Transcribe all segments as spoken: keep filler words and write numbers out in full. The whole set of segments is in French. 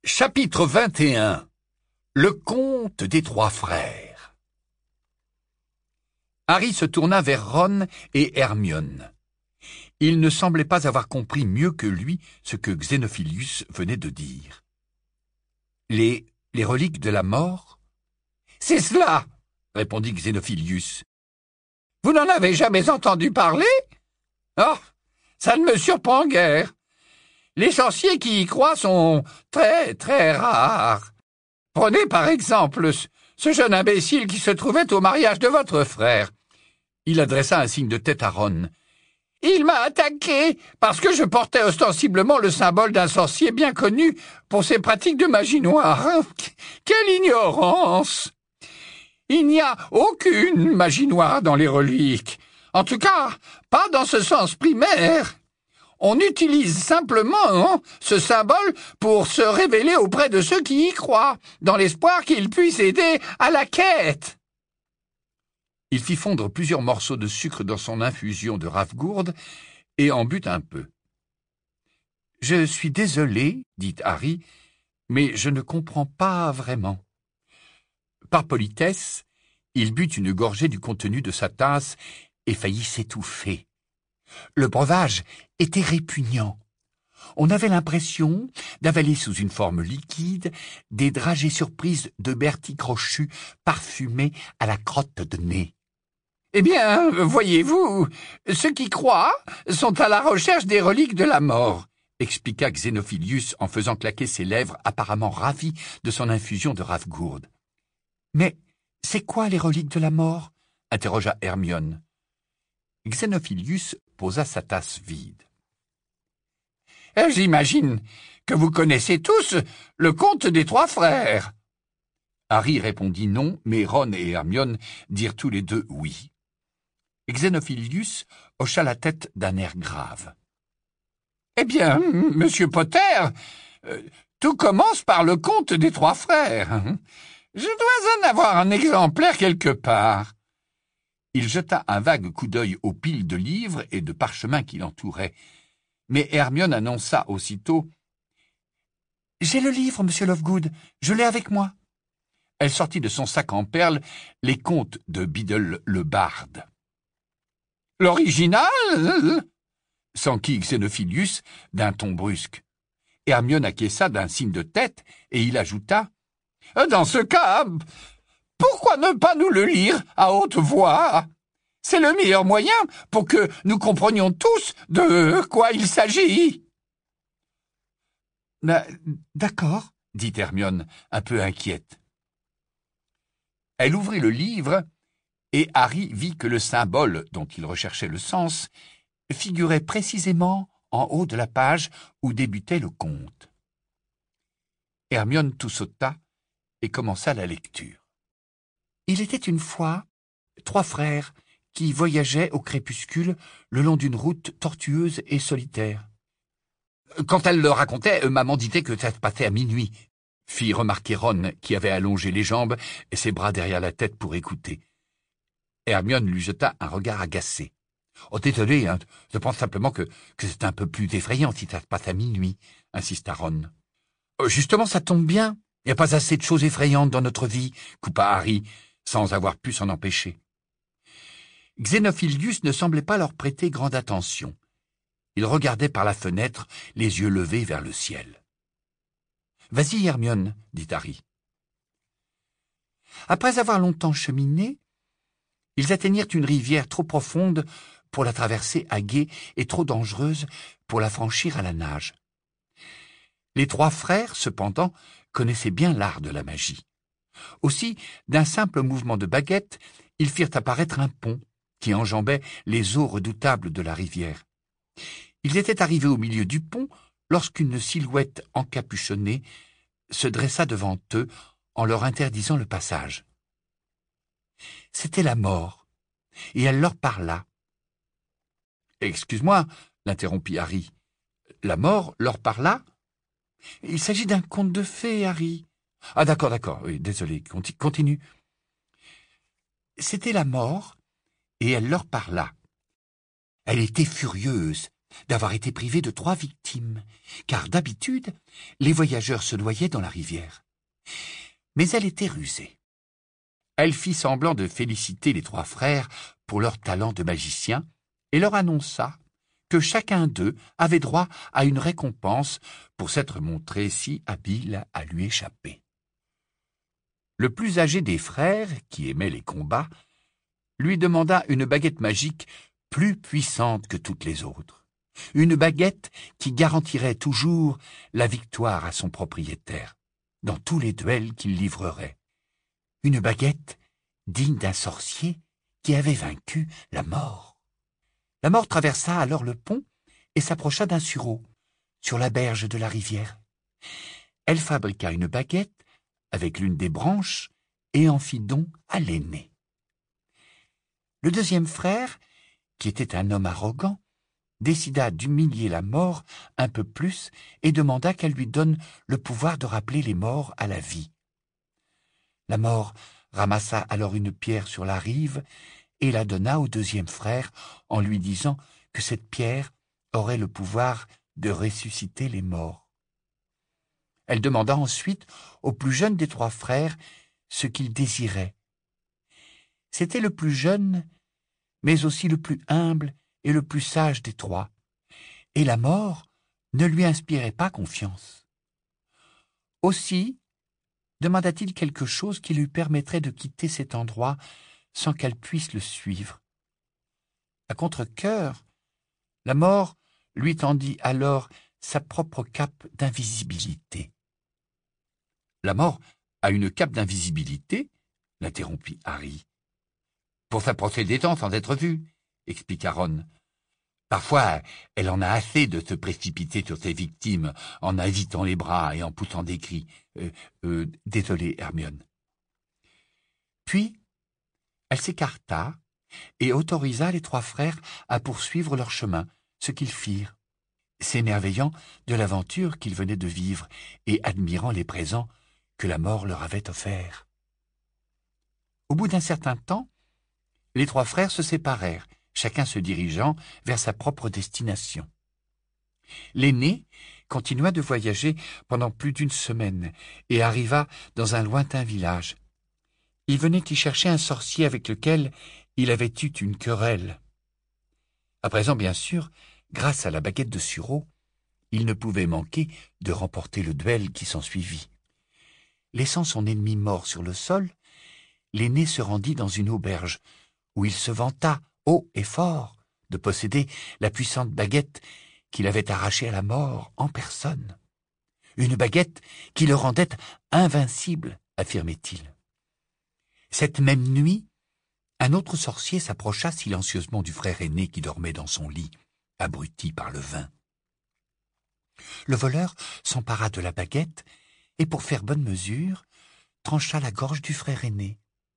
Chapitre vingt et un. Le conte des trois frères. Harry se tourna vers Ron et Hermione. Il ne semblait pas avoir compris mieux que lui ce que Xénophilius venait de dire. Les, les reliques de la mort ? C'est cela, répondit Xénophilius. Vous n'en avez jamais entendu parler ? Oh, ça ne me surprend guère. Les sorciers qui y croient sont très, très rares. Prenez par exemple ce jeune imbécile qui se trouvait au mariage de votre frère. Il adressa un signe de tête à Ron. Il m'a attaqué parce que je portais ostensiblement le symbole d'un sorcier bien connu pour ses pratiques de magie noire. Quelle ignorance! Il n'y a aucune magie noire dans les reliques. En tout cas, pas dans ce sens primaire. On utilise simplement hein, ce symbole pour se révéler auprès de ceux qui y croient, dans l'espoir qu'ils puissent aider à la quête. Il fit fondre plusieurs morceaux de sucre dans son infusion de Ravgourde et en but un peu. « Je suis désolé, dit Harry, mais je ne comprends pas vraiment. » Par politesse, il but une gorgée du contenu de sa tasse et faillit s'étouffer. Le breuvage était répugnant. On avait l'impression d'avaler sous une forme liquide des dragées surprises de Bertie Crochu parfumées à la crotte de nez. « Eh bien, voyez-vous, ceux qui croient sont à la recherche des reliques de la mort, » expliqua Xénophilius en faisant claquer ses lèvres apparemment ravi de son infusion de Ravgourde. « Mais c'est quoi les reliques de la mort ?» interrogea Hermione. Xénophilius posa sa tasse vide. « J'imagine que vous connaissez tous le conte des trois frères. » Harry répondit non, mais Ron et Hermione dirent tous les deux oui. Xénophilius hocha la tête d'un air grave. « Eh bien, monsieur Potter, euh, tout commence par le conte des trois frères. Je dois en avoir un exemplaire quelque part. » Il jeta un vague coup d'œil aux piles de livres et de parchemins qui l'entouraient. Mais Hermione annonça aussitôt « J'ai le livre, monsieur Lovegood, je l'ai avec moi. » Elle sortit de son sac en perles les contes de Biddle le barde. « L'original ?» s'enquit Xénophilius d'un ton brusque. Hermione acquiesça d'un signe de tête et il ajouta « Dans ce cas, pourquoi ne pas nous le lire à haute voix ? C'est le meilleur moyen pour que nous comprenions tous de quoi il s'agit. » Ben, « D'accord, » dit Hermione, un peu inquiète. Elle ouvrit le livre et Harry vit que le symbole dont il recherchait le sens figurait précisément en haut de la page où débutait le conte. Hermione toussauta et commença la lecture. Il était une fois trois frères qui voyageaient au crépuscule le long d'une route tortueuse et solitaire. Quand elle le racontait, maman disait que ça se passait à minuit, fit remarquer Ron, qui avait allongé les jambes et ses bras derrière la tête pour écouter. Hermione lui jeta un regard agacé. « Oh, désolé, hein, je pense simplement que, que c'est un peu plus effrayant si ça se passe à minuit, » insista Ron. « Justement, ça tombe bien. Il n'y a pas assez de choses effrayantes dans notre vie, » coupa Harry, sans avoir pu s'en empêcher. Xénophilius ne semblait pas leur prêter grande attention. Il regardait par la fenêtre, les yeux levés vers le ciel. « Vas-y, Hermione, » dit Harry. Après avoir longtemps cheminé, ils atteignirent une rivière trop profonde pour la traverser à gué et trop dangereuse pour la franchir à la nage. Les trois frères, cependant, connaissaient bien l'art de la magie. Aussi, d'un simple mouvement de baguette, ils firent apparaître un pont qui enjambait les eaux redoutables de la rivière. Ils étaient arrivés au milieu du pont lorsqu'une silhouette encapuchonnée se dressa devant eux en leur interdisant le passage. C'était la mort, et elle leur parla. « Excuse-moi, » l'interrompit Harry. « La mort leur parla ? Il s'agit d'un conte de fées, Harry. »« Ah, d'accord, d'accord, oui, désolé, continue. » C'était la mort, et elle leur parla. Elle était furieuse, d'avoir été privée de trois victimes, car d'habitude, les voyageurs se noyaient dans la rivière. Mais elle était rusée. Elle fit semblant de féliciter les trois frères pour leur talent de magicien et leur annonça que chacun d'eux avait droit à une récompense pour s'être montré si habile à lui échapper. Le plus âgé des frères, qui aimait les combats, lui demanda une baguette magique plus puissante que toutes les autres, une baguette qui garantirait toujours la victoire à son propriétaire dans tous les duels qu'il livrerait, une baguette digne d'un sorcier qui avait vaincu la mort. La mort traversa alors le pont et s'approcha d'un sureau, sur la berge de la rivière. Elle fabriqua une baguette avec l'une des branches et en fit don à l'aîné. Le deuxième frère, qui était un homme arrogant, décida d'humilier la mort un peu plus et demanda qu'elle lui donne le pouvoir de rappeler les morts à la vie. La mort ramassa alors une pierre sur la rive et la donna au deuxième frère en lui disant que cette pierre aurait le pouvoir de ressusciter les morts. Elle demanda ensuite au plus jeune des trois frères ce qu'il désirait. C'était le plus jeune, mais aussi le plus humble et le plus sage des trois, et la mort ne lui inspirait pas confiance. Aussi demanda-t-il quelque chose qui lui permettrait de quitter cet endroit sans qu'elle puisse le suivre. À contre-cœur, la mort lui tendit alors sa propre cape d'invisibilité. « La mort a une cape d'invisibilité ?» l'interrompit Harry. « Pour s'approcher des temps sans être vue, » expliqua Ron. « Parfois, elle en a assez de se précipiter sur ses victimes en agitant les bras et en poussant des cris. Euh, euh, désolé, Hermione. » Puis, elle s'écarta et autorisa les trois frères à poursuivre leur chemin, ce qu'ils firent, s'émerveillant de l'aventure qu'ils venaient de vivre et admirant les présents que la mort leur avait offerts. Au bout d'un certain temps, les trois frères se séparèrent, chacun se dirigeant vers sa propre destination. L'aîné continua de voyager pendant plus d'une semaine et arriva dans un lointain village. Il venait y chercher un sorcier avec lequel il avait eu une querelle. À présent, bien sûr, grâce à la baguette de sureau, il ne pouvait manquer de remporter le duel qui s'ensuivit. Laissant son ennemi mort sur le sol, l'aîné se rendit dans une auberge, où il se vanta, haut et fort, de posséder la puissante baguette qu'il avait arrachée à la mort en personne. Une baguette qui le rendait invincible, affirmait-il. Cette même nuit, un autre sorcier s'approcha silencieusement du frère aîné qui dormait dans son lit, abruti par le vin. Le voleur s'empara de la baguette et, pour faire bonne mesure, trancha la gorge du frère aîné.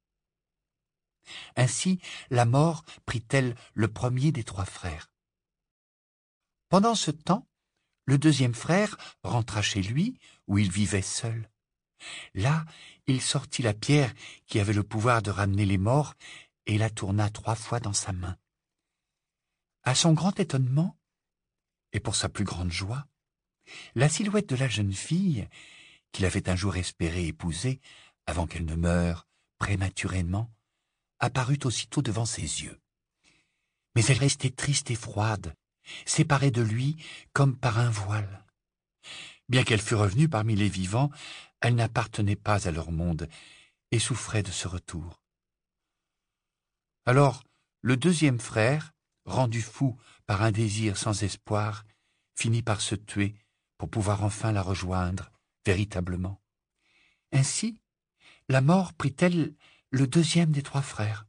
Ainsi, la mort prit-elle le premier des trois frères. Pendant ce temps, le deuxième frère rentra chez lui, où il vivait seul. Là, il sortit la pierre qui avait le pouvoir de ramener les morts et la tourna trois fois dans sa main. À son grand étonnement, et pour sa plus grande joie, la silhouette de la jeune fille, qu'il avait un jour espéré épouser avant qu'elle ne meure prématurément, apparut aussitôt devant ses yeux. Mais elle restait triste et froide, séparée de lui comme par un voile. Bien qu'elle fût revenue parmi les vivants, elle n'appartenait pas à leur monde et souffrait de ce retour. Alors, le deuxième frère, rendu fou par un désir sans espoir, finit par se tuer pour pouvoir enfin la rejoindre véritablement. Ainsi, la mort prit-elle le deuxième des trois frères.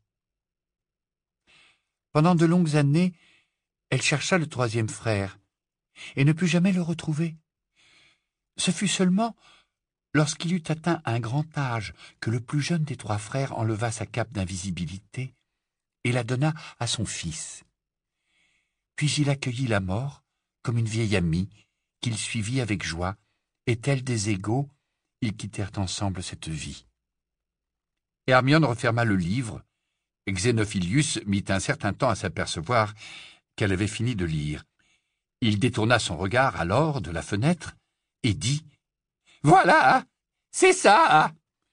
Pendant de longues années, elle chercha le troisième frère et ne put jamais le retrouver. Ce fut seulement lorsqu'il eut atteint un grand âge que le plus jeune des trois frères enleva sa cape d'invisibilité et la donna à son fils. Puis il accueillit la mort comme une vieille amie qu'il suivit avec joie, et tels des égaux, ils quittèrent ensemble cette vie. Hermione referma le livre, et Xénophilius mit un certain temps à s'apercevoir qu'elle avait fini de lire. Il détourna son regard alors de la fenêtre et dit « Voilà, c'est ça !»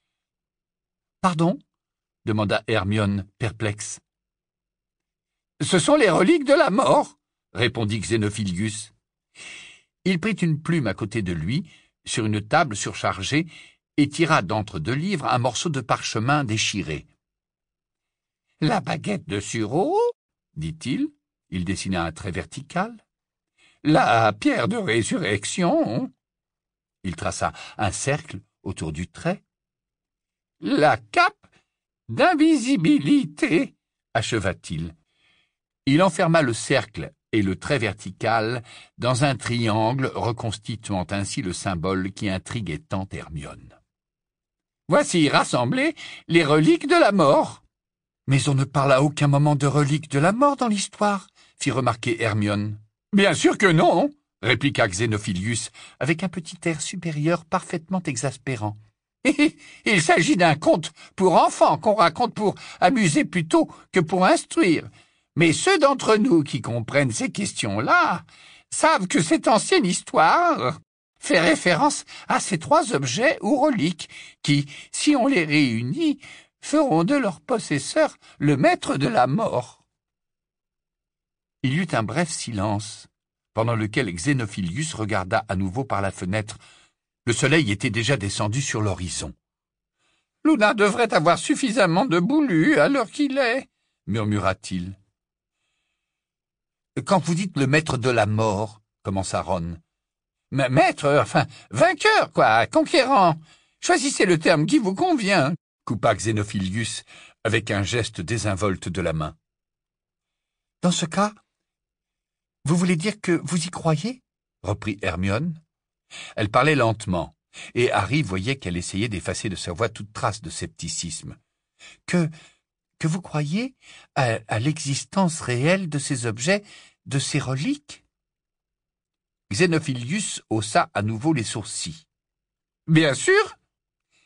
« Pardon ?» demanda Hermione, perplexe. « Ce sont les reliques de la mort !» répondit Xénophilius. Il prit une plume à côté de lui, sur une table surchargée, et tira d'entre deux livres un morceau de parchemin déchiré. « La baguette de sureau ?» dit-il. Il dessina un trait vertical. « La pierre de résurrection ?» Il traça un cercle autour du trait. « La cape d'invisibilité » acheva-t-il. Il enferma le cercle et le trait vertical dans un triangle reconstituant ainsi le symbole qui intriguait tant Hermione. « Voici rassemblées les reliques de la mort. »« Mais on ne parle à aucun moment de reliques de la mort dans l'histoire, » fit remarquer Hermione. « Bien sûr que non, » répliqua Xénophilius, avec un petit air supérieur parfaitement exaspérant. « Il s'agit d'un conte pour enfants qu'on raconte pour amuser plutôt que pour instruire. Mais ceux d'entre nous qui comprennent ces questions-là savent que cette ancienne histoire fait référence à ces trois objets ou reliques qui, si on les réunit, feront de leur possesseur le maître de la mort. » Il y eut un bref silence, pendant lequel Xénophilius regarda à nouveau par la fenêtre. Le soleil était déjà descendu sur l'horizon. « Luna devrait avoir suffisamment de boulus à l'heure qu'il est, » murmura-t-il. « Quand vous dites le maître de la mort, » commença Ron. « Maître, enfin, vainqueur, quoi, conquérant. Choisissez le terme qui vous convient, » coupa Xénophilius avec un geste désinvolte de la main. « Dans ce cas, vous voulez dire que vous y croyez ?» reprit Hermione. Elle parlait lentement, et Harry voyait qu'elle essayait d'effacer de sa voix toute trace de scepticisme. « Que... que vous croyez à, à l'existence réelle de ces objets, de ces reliques ?» Xénophilius haussa à nouveau les sourcils. « Bien sûr !»« Mais, »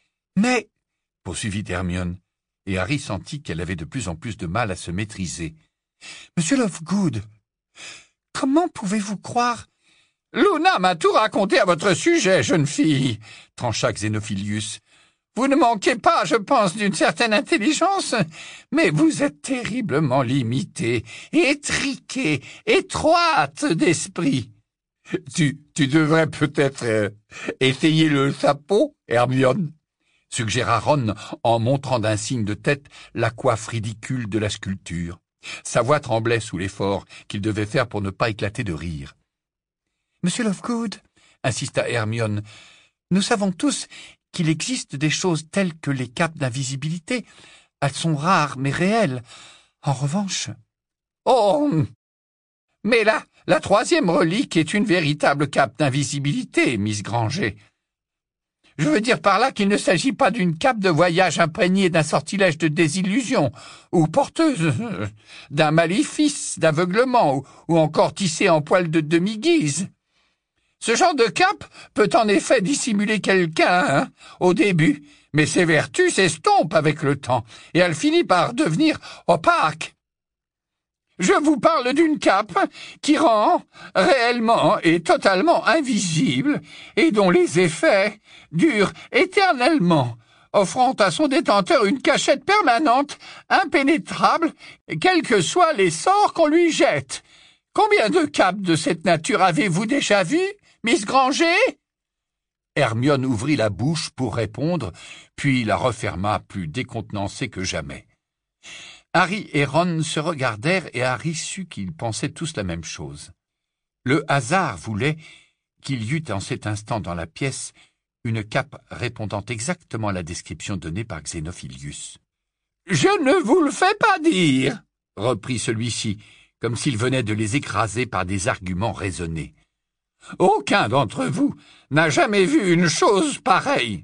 poursuivit Hermione, et Harry sentit qu'elle avait de plus en plus de mal à se maîtriser. « Monsieur Lovegood, comment pouvez-vous croire... » « Luna m'a tout raconté à votre sujet, jeune fille, » trancha Xénophilius. « Vous ne manquez pas, je pense, d'une certaine intelligence, mais vous êtes terriblement limitée, étriquée, étroite d'esprit. »« Tu, tu devrais peut-être euh, étayer le chapeau, Hermione, » suggéra Ron en montrant d'un signe de tête la coiffe ridicule de la sculpture. Sa voix tremblait sous l'effort qu'il devait faire pour ne pas éclater de rire. « Monsieur Lovegood, » insista Hermione, « nous savons tous qu'il existe des choses telles que les capes d'invisibilité. Elles sont rares, mais réelles. En revanche... »« Oh, mais là, la troisième relique est une véritable cape d'invisibilité, Miss Granger. Je veux dire par là qu'il ne s'agit pas d'une cape de voyage imprégnée d'un sortilège de désillusion, ou porteuse d'un maléfice, d'aveuglement, ou, ou encore tissée en poil de demi-guise. Ce genre de cape peut en effet dissimuler quelqu'un, hein, au début, mais ses vertus s'estompent avec le temps, et elle finit par devenir opaque. Je vous parle d'une cape qui rend réellement et totalement invisible, et dont les effets durent éternellement, offrant à son détenteur une cachette permanente, impénétrable, quels que soient les sorts qu'on lui jette. Combien de capes de cette nature avez-vous déjà vues, Miss Granger ? » Hermione ouvrit la bouche pour répondre, puis la referma plus décontenancée que jamais. Harry et Ron se regardèrent et Harry sut qu'ils pensaient tous la même chose. Le hasard voulait qu'il y eût en cet instant dans la pièce une cape répondant exactement à la description donnée par Xénophilius. « Je ne vous le fais pas dire, » reprit celui-ci, comme s'il venait de les écraser par des arguments raisonnés. « Aucun d'entre vous n'a jamais vu une chose pareille.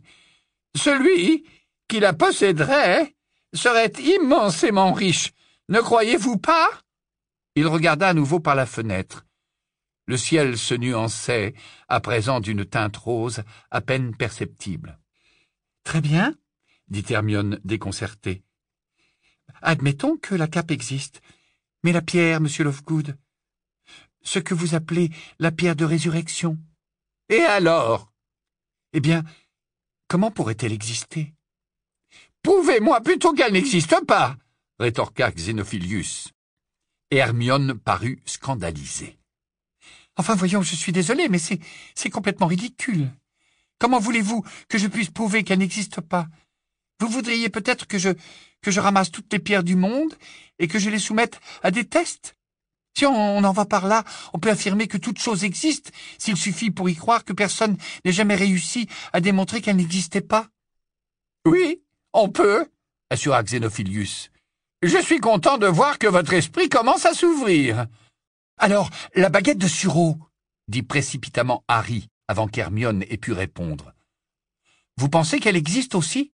Celui qui la posséderait serait immensément riche, ne croyez-vous pas ?» Il regarda à nouveau par la fenêtre. Le ciel se nuançait, à présent d'une teinte rose à peine perceptible. « Très bien, » dit Hermione déconcertée. « Admettons que la cape existe. Mais la pierre, monsieur Lovegood ? ce que vous appelez la pierre de résurrection. Et alors? Eh bien, comment pourrait-elle exister? Prouvez-moi plutôt qu'elle n'existe pas, rétorqua Xénophilius. Et Hermione parut scandalisée. Enfin, voyons, je suis désolé, mais c'est, c'est complètement ridicule. Comment voulez-vous que je puisse prouver qu'elle n'existe pas? Vous voudriez peut-être que je, que je ramasse toutes les pierres du monde et que je les soumette à des tests? Si on, on en va par là, on peut affirmer que toute chose existe, s'il suffit pour y croire que personne n'ait jamais réussi à démontrer qu'elle n'existait pas. Oui, on peut, assura Xénophilius. Je suis content de voir que votre esprit commence à s'ouvrir. Alors, la baguette de sureau, dit précipitamment Harry, avant qu'Hermione ait pu répondre. Vous pensez qu'elle existe aussi?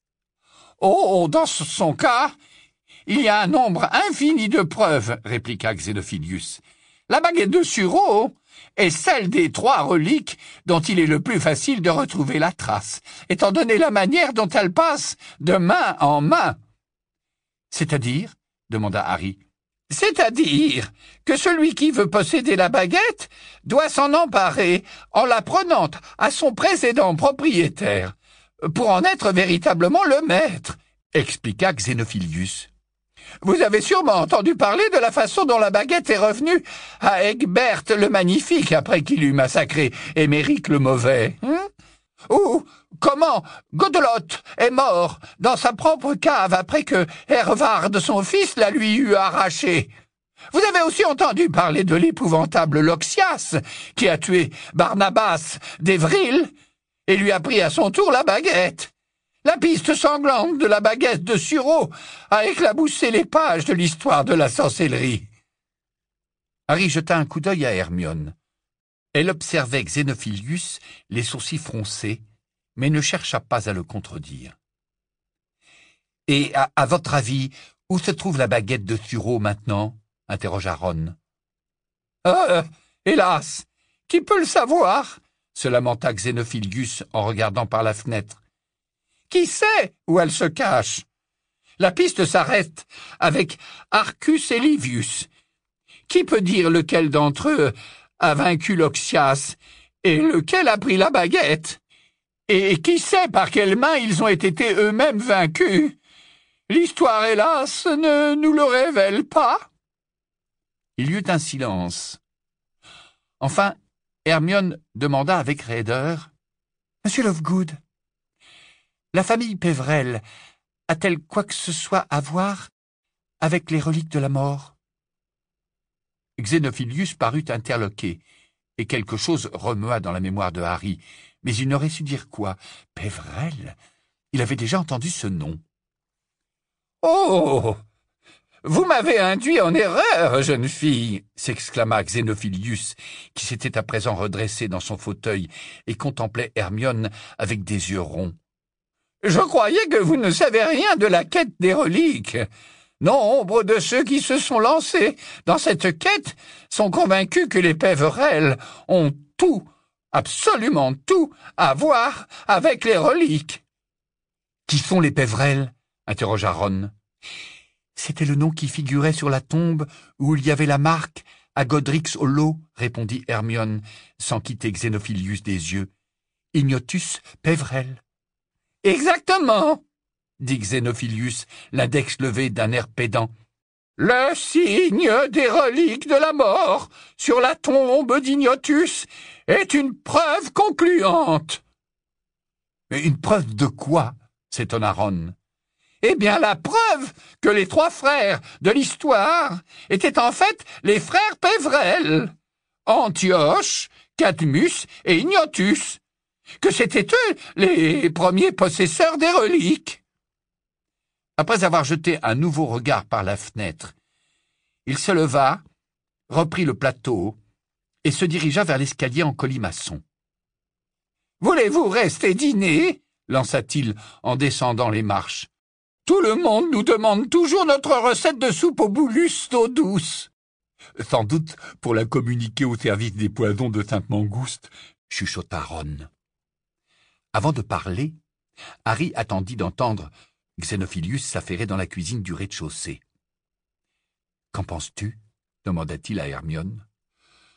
Oh, dans son cas, il y a un nombre infini de preuves, répliqua Xénophilius. La baguette de sureau est celle des trois reliques dont il est le plus facile de retrouver la trace, étant donné la manière dont elle passe de main en main. C'est-à-dire? Demanda Harry. C'est-à-dire que celui qui veut posséder la baguette doit s'en emparer en la prenant à son précédent propriétaire, pour en être véritablement le maître, expliqua Xénophilius. Vous avez sûrement entendu parler de la façon dont la baguette est revenue à Egbert le Magnifique après qu'il eut massacré Émeric le Mauvais, hein? Ou comment Godelotte est mort dans sa propre cave après que Hervard, son fils, la lui eut arrachée. Vous avez aussi entendu parler de l'épouvantable Loxias, qui a tué Barnabas d'Évril et lui a pris à son tour la baguette. La piste sanglante de la baguette de Sureau a éclaboussé les pages de l'histoire de la sorcellerie. Harry jeta un coup d'œil à Hermione. Elle observait Xénophilius, les sourcils froncés, mais ne chercha pas à le contredire. « Et, à, à votre avis, où se trouve la baguette de Sureau maintenant ?» interrogea Ron. « Euh, hélas, qui peut le savoir ?» se lamenta Xénophilius en regardant par la fenêtre. « Qui sait où elle se cache? La piste s'arrête avec Arcus et Livius. Qui peut dire lequel d'entre eux a vaincu Loxias et lequel a pris la baguette? Et qui sait par quelles mains ils ont été eux-mêmes vaincus? L'histoire, hélas, ne nous le révèle pas. » Il y eut un silence. Enfin, Hermione demanda avec raideur. « Monsieur Lovegood, la famille Pévrel a-t-elle quoi que ce soit à voir avec les reliques de la mort ?» Xénophilius parut interloqué, et quelque chose remua dans la mémoire de Harry, mais il n'aurait su dire quoi. Pévrel? Il avait déjà entendu ce nom. « Oh! Vous m'avez induit en erreur, jeune fille !» s'exclama Xénophilius, qui s'était à présent redressé dans son fauteuil et contemplait Hermione avec des yeux ronds. « Je croyais que vous ne savez rien de la quête des reliques. Nombre de ceux qui se sont lancés dans cette quête sont convaincus que les Pévrel ont tout, absolument tout, à voir avec les reliques. »« Qui sont les Pévrel ?» interrogea Ron. « C'était le nom qui figurait sur la tombe où il y avait la marque à Godric's Hollow, répondit Hermione, sans quitter Xénophilius des yeux. « Ignotus Pévrel. »« Exactement !» dit Xénophilius, l'index levé d'un air pédant. « Le signe des reliques de la mort sur la tombe d'Ignotus est une preuve concluante. »« Mais une preuve de quoi ?» s'étonna Ron. « Eh bien, la preuve que les trois frères de l'histoire étaient en fait les frères Pévrel, Antioche, Cadmus et Ignotus, que c'étaient eux les premiers possesseurs des reliques. » Après avoir jeté un nouveau regard par la fenêtre, il se leva, reprit le plateau et se dirigea vers l'escalier en colimaçon. « Voulez-vous rester dîner ?» lança-t-il en descendant les marches. « Tout le monde nous demande toujours notre recette de soupe au boulus d'eau douce. »« Sans doute pour la communiquer au service des poisons de Sainte-Mangouste, » chuchota Ron. Avant de parler, Harry attendit d'entendre Xénophilius s'affairait dans la cuisine du rez-de-chaussée. « Qu'en penses-tu » demanda-t-il à Hermione.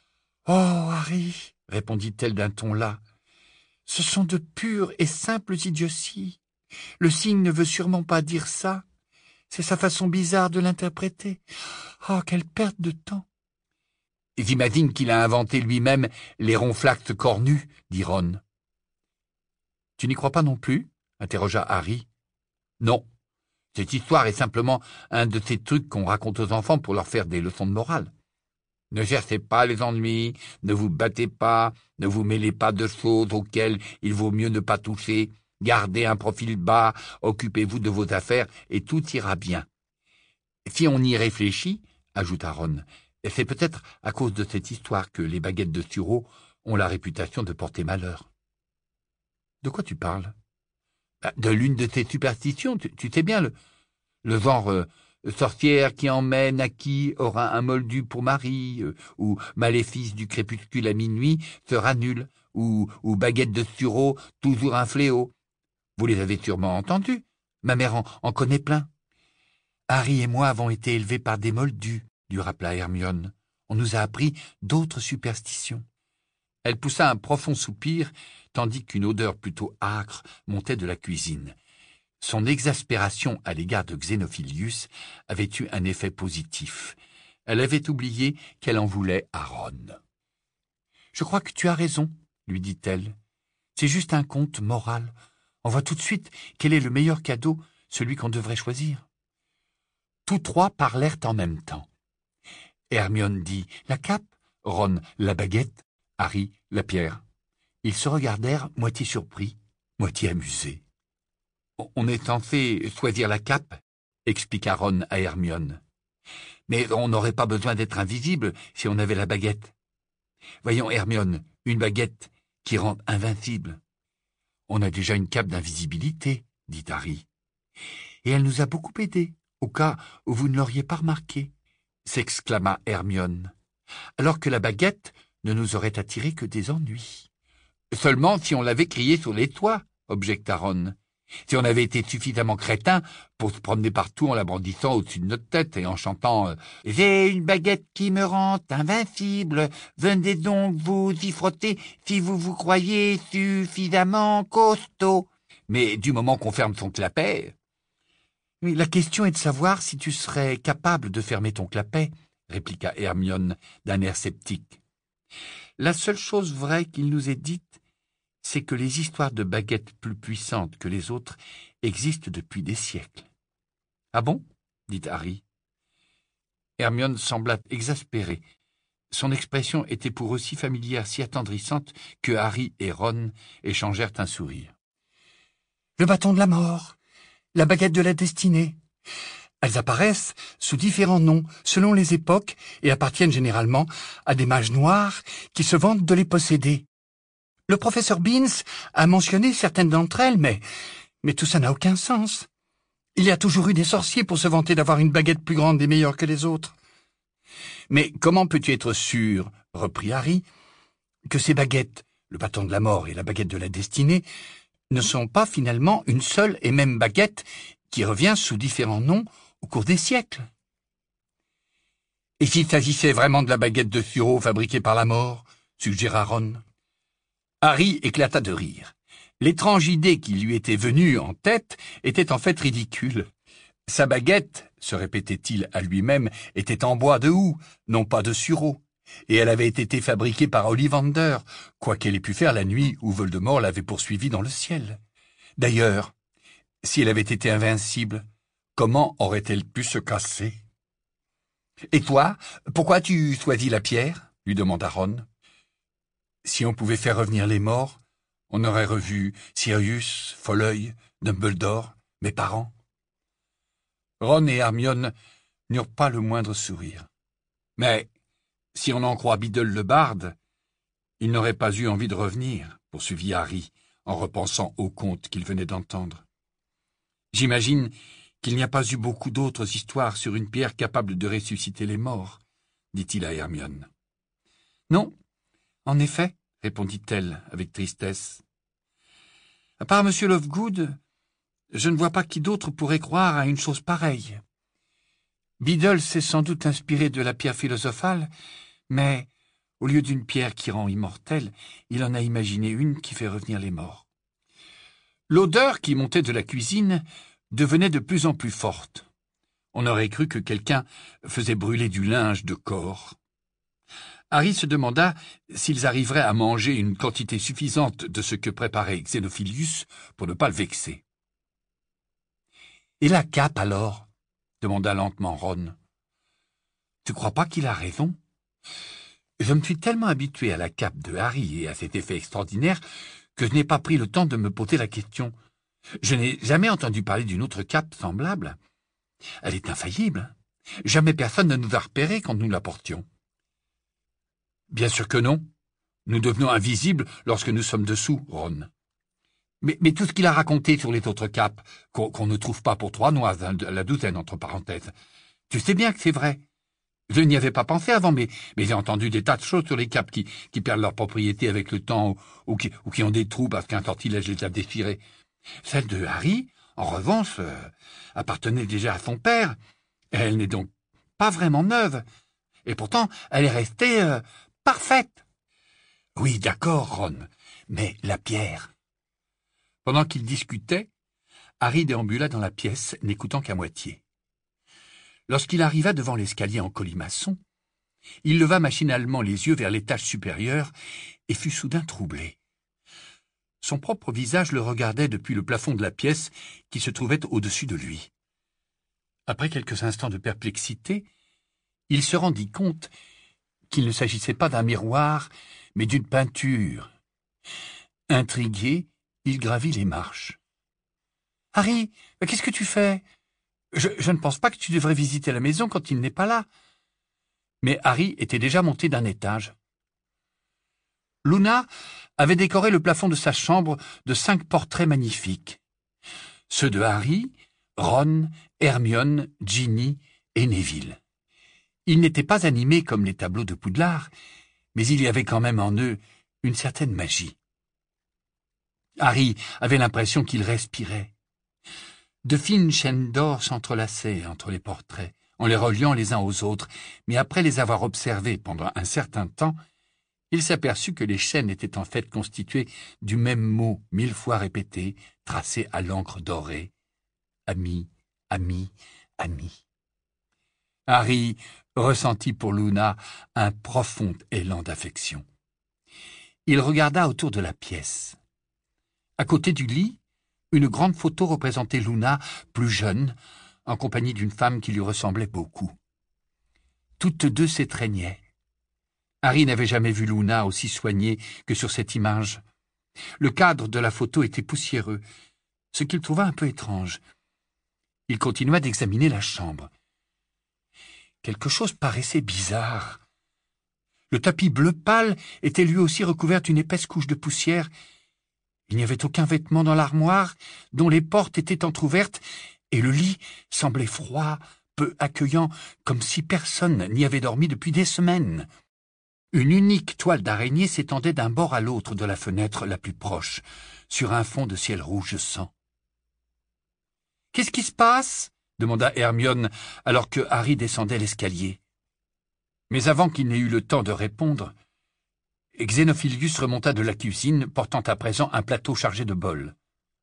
« Oh, Harry, répondit-elle d'un ton las, ce sont de pures et simples idioties. Le signe ne veut sûrement pas dire ça. C'est sa façon bizarre de l'interpréter. Oh, quelle perte de temps. J'imagine qu'il a inventé lui-même les ronflax cornus, dit Ron. Tu n'y crois pas non plus? Interrogea Harry. Non. Cette histoire est simplement un de ces trucs qu'on raconte aux enfants pour leur faire des leçons de morale. Ne cherchez pas les ennuis, ne vous battez pas, ne vous mêlez pas de choses auxquelles il vaut mieux ne pas toucher. Gardez un profil bas, occupez-vous de vos affaires et tout ira bien. Si on y réfléchit, ajouta Ron, c'est peut-être à cause de cette histoire que les baguettes de sureau ont la réputation de porter malheur. De quoi tu parles? De l'une de ces superstitions, tu, tu sais bien, le, le genre euh, sorcière qui emmène à qui aura un moldu pour mari, euh, ou maléfice du crépuscule à minuit sera nul, ou, ou baguette de sureau, toujours un fléau. Vous les avez sûrement entendus. Ma mère en, en connaît plein. Harry et moi avons été élevés par des moldus, lui rappela Hermione. On nous a appris d'autres superstitions. Elle poussa un profond soupir, tandis qu'une odeur plutôt âcre montait de la cuisine. Son exaspération à l'égard de Xénophilius avait eu un effet positif. Elle avait oublié qu'elle en voulait à Ron. « Je crois que tu as raison, » lui dit-elle. « C'est juste un conte moral. On voit tout de suite quel est le meilleur cadeau, celui qu'on devrait choisir. » Tous trois parlèrent en même temps. Hermione dit « la cape », Ron « la baguette », Harry « la pierre ». Ils se regardèrent, moitié surpris, moitié amusés. « On est censé choisir la cape », expliqua Ron à Hermione. « Mais on n'aurait pas besoin d'être invisible si on avait la baguette. Voyons, Hermione, une baguette qui rend invincible. »« On a déjà une cape d'invisibilité, » dit Harry. « Et elle nous a beaucoup aidés, au cas où vous ne l'auriez pas remarqué, » s'exclama Hermione, « alors que la baguette ne nous aurait attiré que des ennuis. »« Seulement si on l'avait crié sur les toits, » objecta Ron. « Si on avait été suffisamment crétin pour se promener partout en la brandissant au-dessus de notre tête et en chantant euh, « J'ai une baguette qui me rend invincible, venez donc vous y frotter si vous vous croyez suffisamment costaud. » Mais du moment qu'on ferme son clapet... « Mais la question est de savoir si tu serais capable de fermer ton clapet, » répliqua Hermione d'un air sceptique. « La seule chose vraie qu'il nous ait dite, c'est que les histoires de baguettes plus puissantes que les autres existent depuis des siècles. »« Ah bon ?» dit Harry. Hermione sembla exaspérée. Son expression était pour eux si familière, si attendrissante, que Harry et Ron échangèrent un sourire. « Le bâton de la mort, la baguette de la destinée. Elles apparaissent sous différents noms, selon les époques, et appartiennent généralement à des mages noirs qui se vantent de les posséder. Le professeur Beans a mentionné certaines d'entre elles, mais, mais tout ça n'a aucun sens. Il y a toujours eu des sorciers pour se vanter d'avoir une baguette plus grande et meilleure que les autres. »« Mais comment peux-tu être sûr, reprit Harry, que ces baguettes, le bâton de la mort et la baguette de la destinée, ne sont pas finalement une seule et même baguette qui revient sous différents noms au cours des siècles? »« Et s'il s'agissait vraiment de la baguette de sureau fabriquée par la mort ?» suggéra Ron. Harry éclata de rire. L'étrange idée qui lui était venue en tête était en fait ridicule. Sa baguette, se répétait-il à lui-même, était en bois de houx, non pas de sureau, et elle avait été fabriquée par Ollivander, quoiqu'elle ait pu faire la nuit où Voldemort l'avait poursuivie dans le ciel. D'ailleurs, si elle avait été invincible, comment aurait-elle pu se casser? « Et toi, pourquoi tu choisis la pierre ?» lui demanda Ron. Si on pouvait faire revenir les morts, on aurait revu Sirius, Folleuil, Dumbledore, mes parents. Ron et Hermione n'eurent pas le moindre sourire. Mais, si on en croit Biddle le barde, il n'aurait pas eu envie de revenir, poursuivit Harry, en repensant au conte qu'il venait d'entendre. J'imagine qu'il n'y a pas eu beaucoup d'autres histoires sur une pierre capable de ressusciter les morts, dit-il à Hermione. Non, en effet, répondit-elle avec tristesse. À part Monsieur Lovegood, je ne vois pas qui d'autre pourrait croire à une chose pareille. Biddle s'est sans doute inspiré de la pierre philosophale, mais Au lieu d'une pierre qui rend immortel, il en a imaginé une qui fait revenir les morts. L'odeur qui montait de la cuisine devenait de plus en plus forte. On aurait cru que quelqu'un faisait brûler du linge de corps. Harry se demanda s'ils arriveraient à manger une quantité suffisante de ce que préparait Xénophilius pour ne pas le vexer. « Et la cape, alors ?» demanda lentement Ron. « Tu crois pas qu'il a raison ? Je me suis tellement habitué à la cape de Harry et à cet effet extraordinaire que je n'ai pas pris le temps de me poser la question. Je n'ai jamais entendu parler d'une autre cape semblable. Elle est infaillible. Jamais personne ne nous a repérés quand nous la portions. » Bien sûr que non. Nous devenons invisibles lorsque nous sommes dessous, Ron. Mais, mais tout ce qu'il a raconté sur les autres capes, qu'on qu'on ne trouve pas pour trois noix à la douzaine, entre parenthèses, tu sais bien que c'est vrai. Je n'y avais pas pensé avant, mais, mais j'ai entendu des tas de choses sur les capes qui, qui perdent leur propriété avec le temps ou, ou, qui, ou qui ont des trous parce qu'un sortilège les a déchirés. Celle de Harry, en revanche, euh, appartenait déjà à son père. Elle n'est donc pas vraiment neuve. Et pourtant, elle est restée euh, parfaite. Oui, d'accord, Ron, mais la pierre. Pendant qu'ils discutaient, Harry déambula dans la pièce, n'écoutant qu'à moitié. Lorsqu'il arriva devant l'escalier en colimaçon, il leva machinalement les yeux vers l'étage supérieur et fut soudain troublé. Son propre visage le regardait depuis le plafond de la pièce qui se trouvait au-dessus de lui. Après quelques instants de perplexité, il se rendit compte qu'il ne s'agissait pas d'un miroir, mais d'une peinture. Intrigué, il gravit les marches. « Harry, qu'est-ce que tu fais ? je, je ne pense pas que tu devrais visiter la maison quand il n'est pas là. » Mais Harry était déjà monté d'un étage. Luna avait décoré le plafond de sa chambre de cinq portraits magnifiques. Ceux de Harry, Ron, Hermione, Ginny et Neville. Ils n'étaient pas animés comme les tableaux de Poudlard, mais il y avait quand même en eux une certaine magie. Harry avait l'impression qu'il respirait. De fines chaînes d'or s'entrelaçaient entre les portraits, en les reliant les uns aux autres, mais après les avoir observés pendant un certain temps, il s'aperçut que les chaînes étaient en fait constituées du même mot mille fois répété, tracé à l'encre dorée. Ami, ami, ami. Harry ressentit pour Luna un profond élan d'affection. Il regarda autour de la pièce. À côté du lit, une grande photo représentait Luna, plus jeune, en compagnie d'une femme qui lui ressemblait beaucoup. Toutes deux s'étreignaient. Harry n'avait jamais vu Luna aussi soignée que sur cette image. Le cadre de la photo était poussiéreux, ce qu'il trouva un peu étrange. Il continua d'examiner la chambre. Quelque chose paraissait bizarre. Le tapis bleu pâle était lui aussi recouvert d'une épaisse couche de poussière. Il n'y avait aucun vêtement dans l'armoire, dont les portes étaient entr'ouvertes, et le lit semblait froid, peu accueillant, comme si personne n'y avait dormi depuis des semaines. Une unique toile d'araignée s'étendait d'un bord à l'autre de la fenêtre la plus proche, sur un fond de ciel rouge sang. « Qu'est-ce qui se passe ?» demanda Hermione, alors que Harry descendait l'escalier. Mais avant qu'il n'ait eu le temps de répondre, Xénophilius remonta de la cuisine, portant à présent un plateau chargé de bols.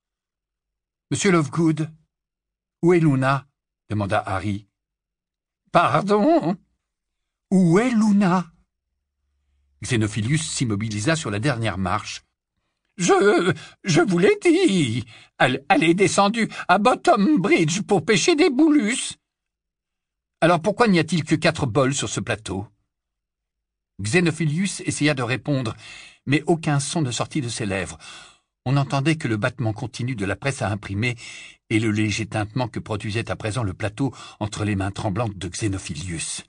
« Monsieur Lovegood, où est Luna ?» demanda Harry. « Pardon ? Où est Luna ?» Xénophilius s'immobilisa sur la dernière marche. « Je... je vous l'ai dit. Elle, elle est descendue à Bottom Bridge pour pêcher des boulus. » « Alors pourquoi n'y a-t-il que quatre bols sur ce plateau ?» Xénophilius essaya de répondre, mais aucun son ne sortit de ses lèvres. On n'entendait que le battement continu de la presse à imprimer et le léger tintement que produisait à présent le plateau entre les mains tremblantes de Xénophilius.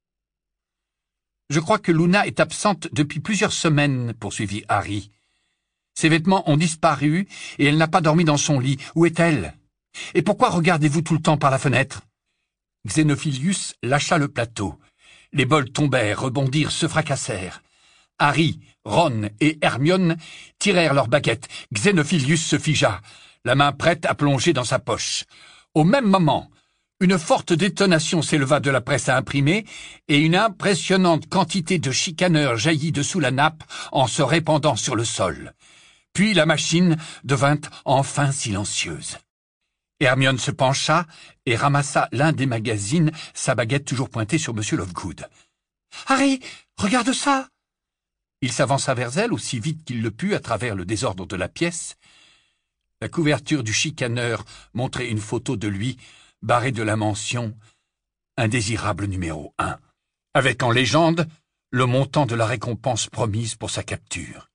« Je crois que Luna est absente depuis plusieurs semaines, » poursuivit Harry. « Ses vêtements ont disparu et elle n'a pas dormi dans son lit. Où est-elle ? Et pourquoi regardez-vous tout le temps par la fenêtre ?» Xénophilius lâcha le plateau. Les bols tombèrent, rebondirent, se fracassèrent. Harry, Ron et Hermione tirèrent leurs baguettes. Xénophilius se figea, la main prête à plonger dans sa poche. Au même moment, Une forte détonation s'éleva de la presse à imprimer et une impressionnante quantité de chicaneurs jaillit dessous la nappe en se répandant sur le sol. Puis la machine devint enfin silencieuse. Hermione se pencha et ramassa l'un des magazines, sa baguette toujours pointée sur Monsieur Lovegood. « Harry, regarde ça !» Il s'avança vers elle aussi vite qu'il le put à travers le désordre de la pièce. La couverture du chicaneur montrait une photo de lui, barrée de la mention « Indésirable numéro un », avec en légende le montant de la récompense promise pour sa capture.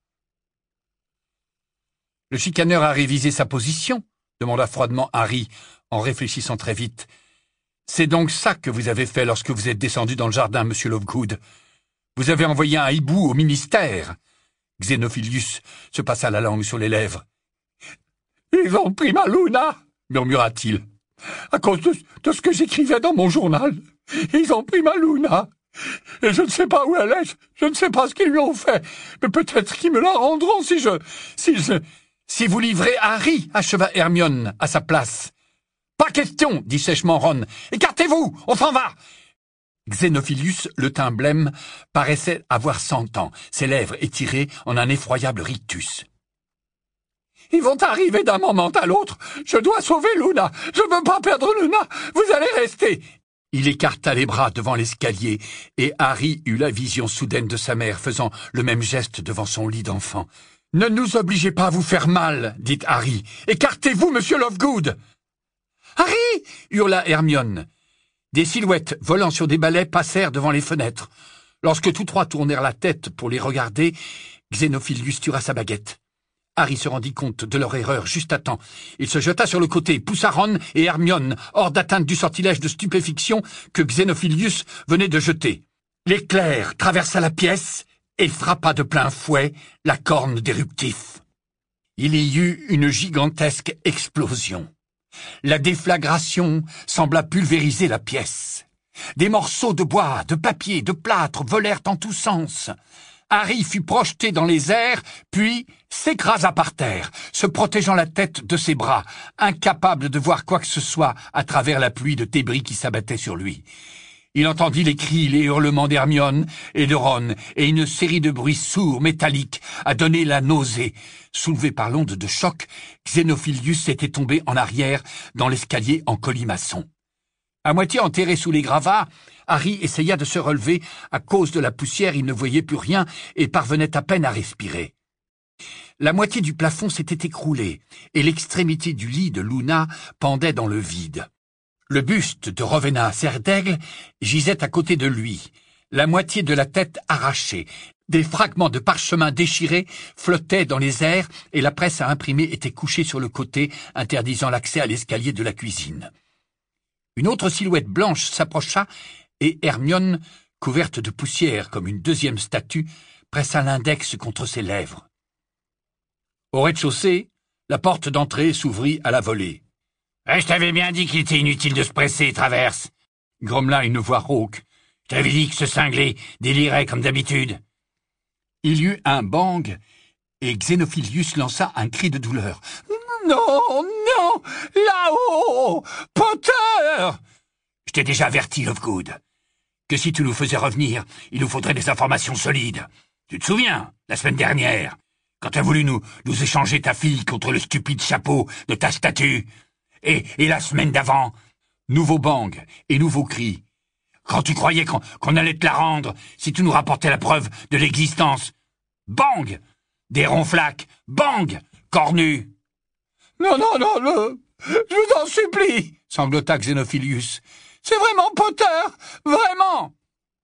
« Le chicaneur a révisé sa position ?» demanda froidement Harry, en réfléchissant très vite. « C'est donc ça que vous avez fait lorsque vous êtes descendu dans le jardin, Monsieur Lovegood. Vous avez envoyé un hibou au ministère. » Xénophilius se passa la langue sur les lèvres. « Ils ont pris ma Luna !» murmura-t-il. « À cause de, de ce que j'écrivais dans mon journal. Ils ont pris ma Luna. Et je ne sais pas où elle est, je ne sais pas ce qu'ils lui ont fait. Mais peut-être qu'ils me la rendront si je... si je... » « Si vous livrez Harry, acheva Hermione à sa place. »« Pas question, dit sèchement Ron. Écartez-vous, on s'en va !» Xénophilius, le teint blême, paraissait avoir cent ans, ses lèvres étirées en un effroyable rictus. « Ils vont arriver d'un moment à l'autre. Je dois sauver Luna. Je ne veux pas perdre Luna. Vous allez rester. » Il écarta les bras devant l'escalier, et Harry eut la vision soudaine de sa mère faisant le même geste devant son lit d'enfant. « Ne nous obligez pas à vous faire mal, dit Harry. Écartez-vous, Monsieur Lovegood. Harry! Hurla Hermione. Des silhouettes volant sur des balais passèrent devant les fenêtres. Lorsque tous trois tournèrent la tête pour les regarder, Xénophilius tira sa baguette. Harry se rendit compte de leur erreur juste à temps. Il se jeta sur le côté, poussa Ron et Hermione hors d'atteinte du sortilège de stupéfiction que Xénophilius venait de jeter. L'éclair traversa la pièce et frappa de plein fouet la corne d'éruptif. Il y eut une gigantesque explosion. La déflagration sembla pulvériser la pièce. Des morceaux de bois, de papier, de plâtre volèrent en tous sens. Harry fut projeté dans les airs, puis s'écrasa par terre, se protégeant la tête de ses bras, incapable de voir quoi que ce soit à travers la pluie de débris qui s'abattait sur lui. Il entendit les cris, les hurlements d'Hermione et de Ron, et une série de bruits sourds, métalliques, a donné la nausée. Soulevé par l'onde de choc, Xénophilius était tombé en arrière dans l'escalier en colimaçon. À moitié enterré sous les gravats, Harry essaya de se relever. À cause de la poussière, il ne voyait plus rien et parvenait à peine à respirer. La moitié du plafond s'était écroulée, et l'extrémité du lit de Luna pendait dans le vide. Le buste de Rowena Serdaigle gisait à côté de lui, la moitié de la tête arrachée. Des fragments de parchemin déchirés flottaient dans les airs et la presse à imprimer était couchée sur le côté, interdisant l'accès à l'escalier de la cuisine. Une autre silhouette blanche s'approcha et Hermione, couverte de poussière comme une deuxième statue, pressa l'index contre ses lèvres. Au rez-de-chaussée, la porte d'entrée s'ouvrit à la volée. « Eh, je t'avais bien dit qu'il était inutile de se presser, Traverse !» grommela une voix rauque. « Je t'avais dit que ce cinglé délirait comme d'habitude. » Il y eut un bang, et Xénophilius lança un cri de douleur. « Non, non, là-haut, Potter !»« Je t'ai déjà averti, Lovegood, que si tu nous faisais revenir, il nous faudrait des informations solides. Tu te souviens, la semaine dernière, quand tu as voulu nous, nous échanger ta fille contre le stupide chapeau de ta statue ? Et, et la semaine d'avant, nouveau bang et nouveau cri. Quand tu croyais qu'on qu'on allait te la rendre, si tu nous rapportais la preuve de l'existence. Bang! Des ronflaques. Bang! Cornu. Non, non, non, non, je vous en supplie, sanglota Xénophilius. C'est vraiment Potter, vraiment.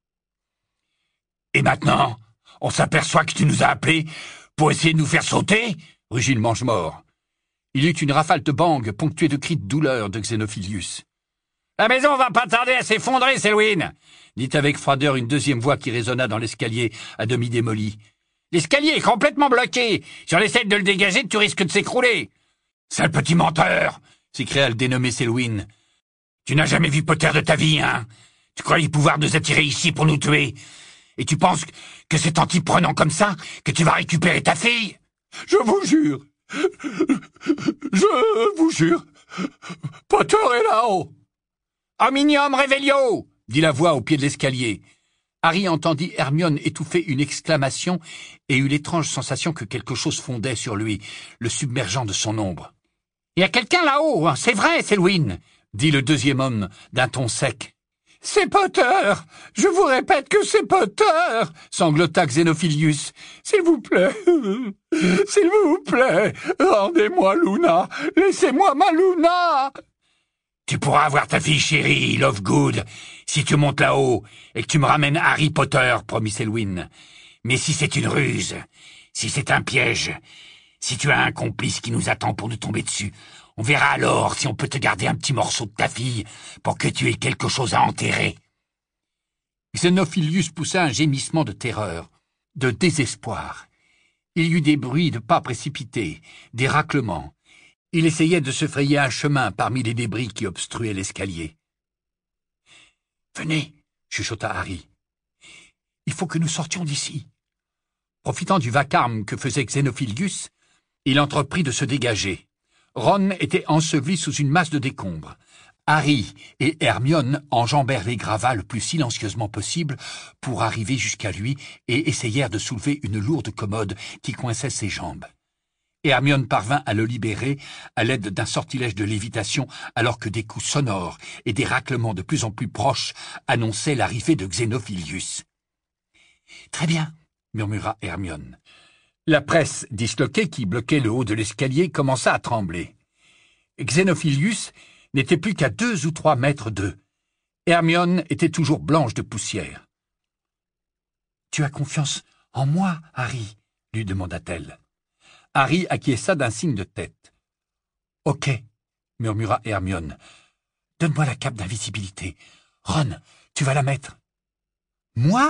Et maintenant, on s'aperçoit que tu nous as appelés pour essayer de nous faire sauter, rugit le mange-mort. Il y eut une rafale de bang ponctuée de cris de douleur de Xénophilius. « La maison va pas tarder à s'effondrer, Selwyn !» dit avec froideur une deuxième voix qui résonna dans l'escalier à demi démoli. « L'escalier est complètement bloqué. Si on essaie de le dégager, tu risques de s'écrouler. »« Sale petit menteur !» s'écria le dénommé Selwyn. « Tu n'as jamais vu Potter de ta vie, hein? Tu croyais pouvoir nous attirer ici pour nous tuer? Et tu penses que c'est en t'y prenant comme ça que tu vas récupérer ta fille? Je vous jure, je vous jure, Potter est là-haut. » « Omnium Revelio !» dit la voix au pied de l'escalier. Harry entendit Hermione étouffer une exclamation et eut l'étrange sensation que quelque chose fondait sur lui, le submergeant de son ombre. « Il y a quelqu'un là-haut, hein, c'est vrai, Selwyn !» dit le deuxième homme d'un ton sec. « C'est Potter! Je vous répète que c'est Potter !» sanglota Xénophilius. « S'il vous plaît, s'il vous plaît, rendez-moi Luna! Laissez-moi ma Luna !»« Tu pourras avoir ta fille chérie, Lovegood, si tu montes là-haut et que tu me ramènes Harry Potter, promis Selwyn. Mais si c'est une ruse, si c'est un piège, si tu as un complice qui nous attend pour nous tomber dessus, on verra alors si on peut te garder un petit morceau de ta fille pour que tu aies quelque chose à enterrer. » Xénophilius poussa un gémissement de terreur, de désespoir. Il y eut des bruits de pas précipités, des raclements. Il essayait de se frayer un chemin parmi les débris qui obstruaient l'escalier. « Venez, » chuchota Harry. « Il faut que nous sortions d'ici. » Profitant du vacarme que faisait Xénophilius, il entreprit de se dégager. Ron était enseveli sous une masse de décombres. Harry et Hermione enjambèrent les gravats le plus silencieusement possible pour arriver jusqu'à lui et essayèrent de soulever une lourde commode qui coinçait ses jambes. Hermione parvint à le libérer à l'aide d'un sortilège de lévitation alors que des coups sonores et des raclements de plus en plus proches annonçaient l'arrivée de Xénophilius. « Très bien, » murmura Hermione. La presse disloquée qui bloquait le haut de l'escalier commença à trembler. Xénophilius n'était plus qu'à deux ou trois mètres d'eux. Hermione était toujours blanche de poussière. « Tu as confiance en moi, Harry ?» lui demanda-t-elle. Harry acquiesça d'un signe de tête. « Ok, » murmura Hermione. « Donne-moi la cape d'invisibilité. Ron, tu vas la mettre. »« Moi ?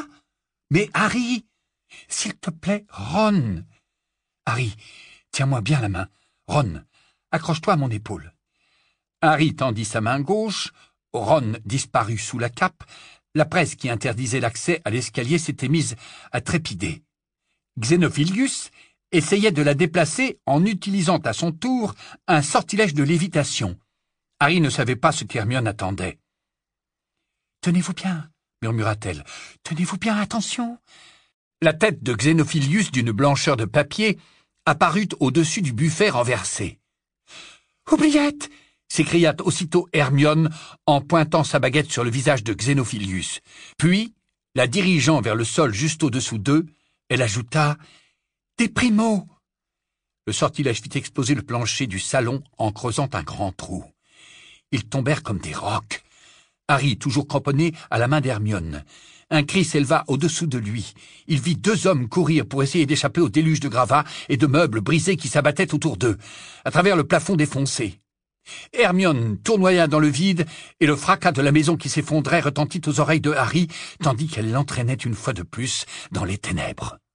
Mais Harry ! S'il te plaît, Ron !»« Harry, tiens-moi bien la main. Ron, accroche-toi à mon épaule. » Harry tendit sa main gauche. Ron disparut sous la cape. La presse qui interdisait l'accès à l'escalier s'était mise à trépider. Xénophilius essayait de la déplacer en utilisant à son tour un sortilège de lévitation. Harry ne savait pas ce qu'Hermione attendait. « Tenez-vous bien, » murmura-t-elle. « Tenez-vous bien, attention !» La tête de Xénophilius d'une blancheur de papier apparut au-dessus du buffet renversé. « Oubliette !» s'écria aussitôt Hermione en pointant sa baguette sur le visage de Xénophilius. Puis, la dirigeant vers le sol juste au-dessous d'eux, elle ajouta « Des primos !» Le sortilège fit exploser le plancher du salon en creusant un grand trou. Ils tombèrent comme des rocs. Harry, toujours cramponné à la main d'Hermione. Un cri s'éleva au-dessous de lui. Il vit deux hommes courir pour essayer d'échapper au déluge de gravats et de meubles brisés qui s'abattaient autour d'eux, à travers le plafond défoncé. Hermione tournoya dans le vide et le fracas de la maison qui s'effondrait retentit aux oreilles de Harry, tandis qu'elle l'entraînait une fois de plus dans les ténèbres.